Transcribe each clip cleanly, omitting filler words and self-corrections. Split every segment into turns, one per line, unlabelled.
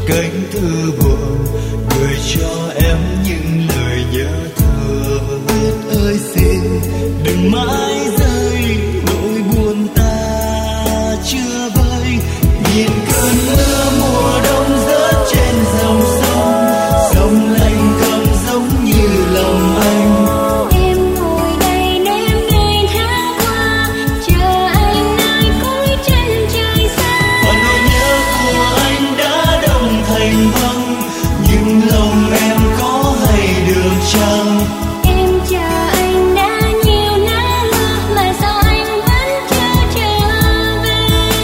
cánh thư buồn gửi cho em những lời nhớ thương. Tuyết ơi xin đừng mãi rơi, nỗi buồn ta chưa vơi. Nhìn cơn mưa mùa đông rớt trên dòng sông, sông lạnh cầm giống như lòng anh.
Em ngồi đây đêm ngày tháng qua, chờ anh nơi cuối chân trời xa.
Và nỗi nhớ của anh đã đông thành băng, nhưng lòng em có hay được chăng?
Em chờ anh đã nhiều năm mà sao anh vẫn chưa trở về.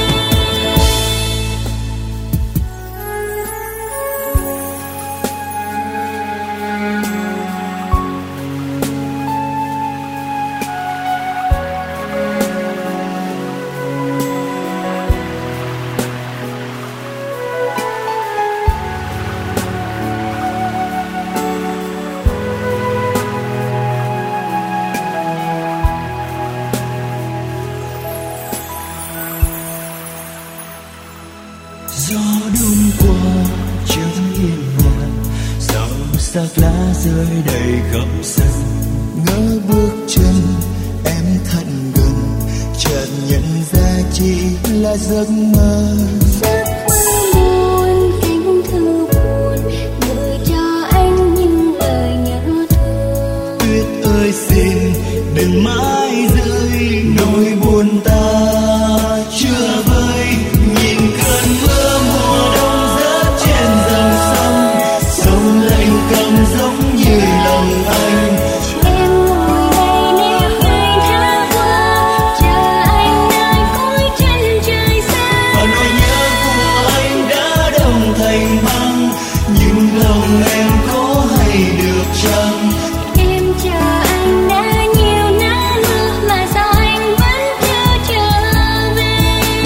Gió đông qua chẳng yên nhàn, sao xác lá rơi đầy khắp sân. Ngỡ bước chân em thật gần, chợt nhận ra chỉ là giấc mơ.
Giấc mơ buồn, cánh thư buồn gửi cho anh những lời nhớ thương.
Tuyết ơi xin đừng mãi rơi, nỗi buồn ta chưa vơi. Nhìn cơn mưa mùa đông rớt trên dòng sông, sông lạnh cầm giống như lòng anh.
Em ngồi đây đêm ngày tháng qua, chờ anh nơi cuối chân trời xa.
Và nỗi nhớ của anh đã đông thành băng, nhưng lòng em có hay được chăng?
Em chờ anh đã nhiều năm mà sao anh vẫn chưa trở về.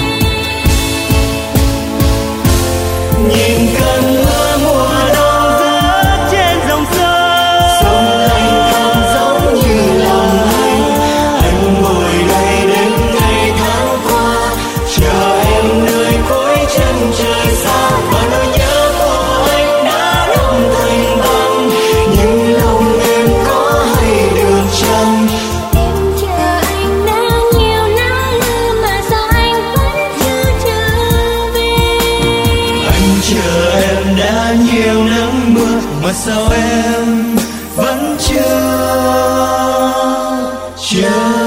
Nhìn cơn mưa mùa đông rớt trên dòng sông, sông lạnh cầm giống như lòng anh. Anh ngồi đây đến ngày tháng qua, chờ em nơi cuối chân trời xa. Và nỗi nhớ của anh đã đông thành băng, nhưng lòng em có hay được chăng?
Em chờ anh đã nhiều năm mà sao anh vẫn chưa trở về.
Anh chờ em đã nhiều nắng mưa mà sao em vẫn chưa trở